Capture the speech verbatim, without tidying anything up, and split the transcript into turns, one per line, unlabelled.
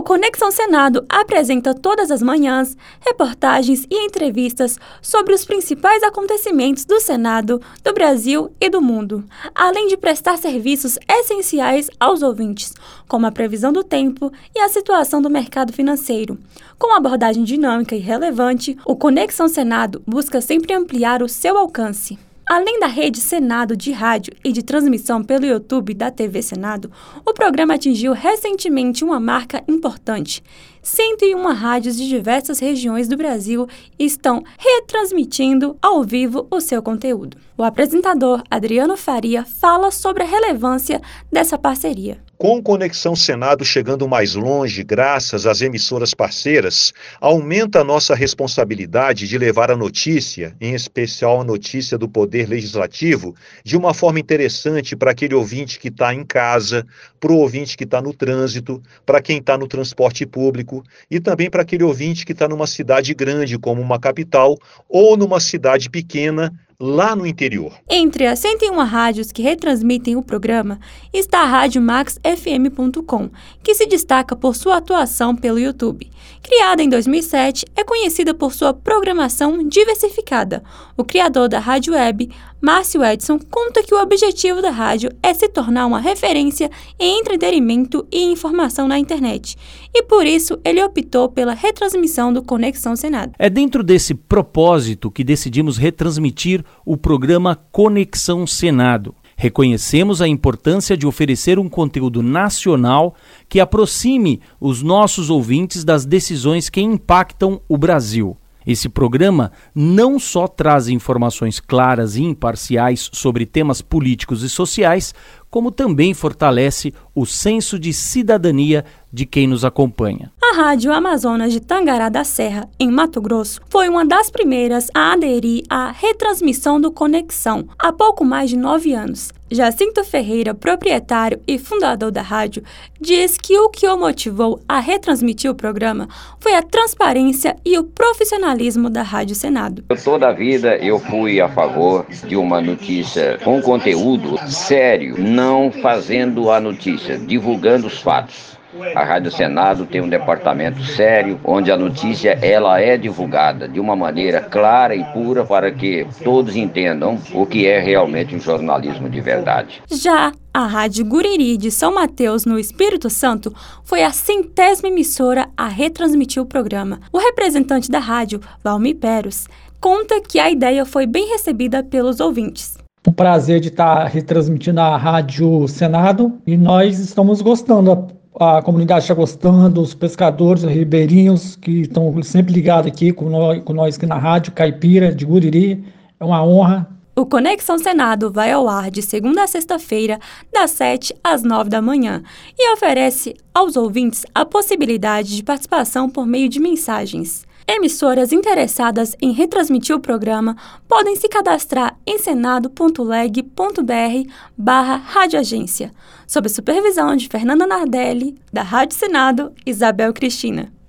Conexão Senado apresenta todas as manhãs reportagens e entrevistas sobre os principais acontecimentos do Senado, do Brasil e do mundo, além de prestar serviços essenciais aos ouvintes, como a previsão do tempo e a situação do mercado financeiro. Com abordagem dinâmica e relevante, o Conexão Senado busca sempre ampliar o seu alcance. Além da rede Senado de rádio e de transmissão pelo YouTube da T V Senado, o programa atingiu recentemente uma marca importante. cento e uma rádios de diversas regiões do Brasil estão retransmitindo ao vivo o seu conteúdo. O apresentador Adriano Faria fala sobre a relevância dessa parceria.
Com Conexão Senado chegando mais longe, graças às emissoras parceiras, aumenta a nossa responsabilidade de levar a notícia, em especial a notícia do Poder Legislativo, de uma forma interessante para aquele ouvinte que está em casa, para o ouvinte que está no trânsito, para quem está no transporte público e também para aquele ouvinte que está numa cidade grande, como uma capital, ou numa cidade pequena, lá no interior.
Entre as cento e uma rádios que retransmitem o programa está a Rádio Max F M ponto com, que se destaca por sua atuação pelo YouTube. Criada em dois mil e sete, é conhecida por sua programação diversificada. O criador da Rádio Web, Márcio Edson, conta que o objetivo da rádio é se tornar uma referência em entretenimento e informação na internet. E por isso ele optou pela retransmissão do Conexão Senado.
É dentro desse propósito que decidimos retransmitir o programa Conexão Senado. Reconhecemos a importância de oferecer um conteúdo nacional que aproxime os nossos ouvintes das decisões que impactam o Brasil. Esse programa não só traz informações claras e imparciais sobre temas políticos e sociais, como também fortalece o senso de cidadania de quem nos acompanha.
A Rádio Amazonas de Tangará da Serra, em Mato Grosso, foi uma das primeiras a aderir à retransmissão do Conexão há pouco mais de nove anos. Jacinto Ferreira, proprietário e fundador da rádio, diz que o que o motivou a retransmitir o programa foi a transparência e o profissionalismo da Rádio Senado.
Eu, toda a vida eu fui a favor de uma notícia com conteúdo sério, não fazendo a notícia, divulgando os fatos. A Rádio Senado tem um departamento sério, onde a notícia ela é divulgada de uma maneira clara e pura para que todos entendam o que é realmente um jornalismo de verdade.
Já a Rádio Guriri de São Mateus, no Espírito Santo, foi a centésima emissora a retransmitir o programa. O representante da rádio, Valmir Peros, conta que a ideia foi bem recebida pelos ouvintes.
O prazer de estar retransmitindo a Rádio Senado e nós estamos gostando. A comunidade está gostando, os pescadores, os ribeirinhos que estão sempre ligados aqui com nós, com nós aqui na Rádio Caipira de Guriri. É uma honra.
O Conexão Senado vai ao ar de segunda a sexta-feira, das sete às nove da manhã, e oferece aos ouvintes a possibilidade de participação por meio de mensagens. Emissoras interessadas em retransmitir o programa podem se cadastrar em senado ponto leg ponto br barra radioagência, sob supervisão de Fernanda Nardelli, da Rádio Senado, Isabel Cristina.